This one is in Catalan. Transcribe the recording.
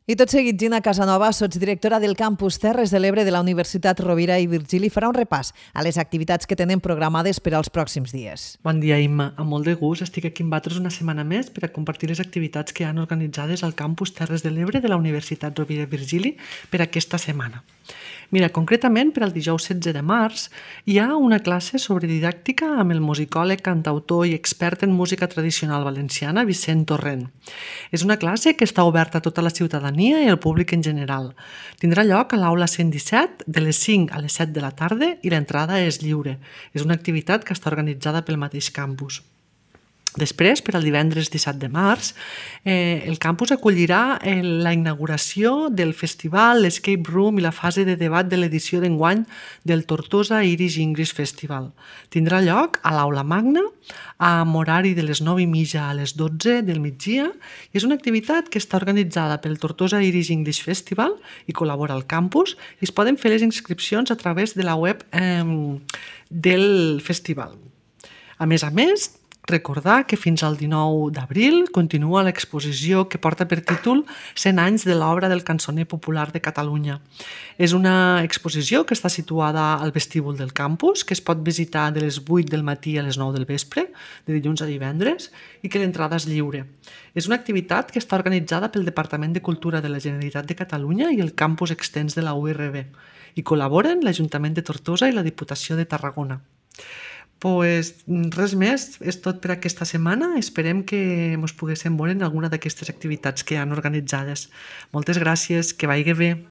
I tot seguit, Gina Casanova, sotsdirectora del Campus Terres de l'Ebre de la Universitat Rovira i Virgili, farà un repàs a les activitats que tenen programades per als pròxims dies. Bon dia, Imma. Amb molt de gust estic aquí amb vosaltres una setmana més per a compartir les activitats que han organitzades al Campus Terres de l'Ebre de la Universitat Rovira i Virgili per aquesta setmana. Mira, concretament, per al dijous 16 de març hi ha una classe sobre didàctica amb el musicòleg, cantautor i expert en música tradicional valenciana, Vicent Torrent. És una classe que està oberta a tota la ciutadania i al públic en general. Tindrà lloc a l'aula 117 de les 5 a les 7 de la tarda i l'entrada és lliure. És una activitat que està organitzada pel mateix campus. Després, per al divendres 17 de març, el campus acollirà la inauguració del festival, l'Escape Room i la fase de debat de l'edició d'enguany del Tortosa Irish English Festival. Tindrà lloc a l'Aula Magna, amb horari de les 9:30 a les 12 del migdia, i és una activitat que està organitzada pel Tortosa Irish English Festival i col·labora al campus, i es poden fer les inscripcions a través de la web del festival. A més, recordar que fins al 19 d'abril continua l'exposició que porta per títol 100 anys de l'obra del cançoner popular de Catalunya. És una exposició que està situada al vestíbul del campus, que es pot visitar de les 8 del matí a les 9 del vespre, de dilluns a divendres, i que l'entrada és lliure. És una activitat que està organitzada pel Departament de Cultura de la Generalitat de Catalunya i el campus extens de la URB, i col·laboren l'Ajuntament de Tortosa i la Diputació de Tarragona. Res més, és tot per aquesta setmana. Esperem que ens poguéssim veure en alguna d'aquestes activitats que han organitzades. Moltes gràcies, que vagi bé.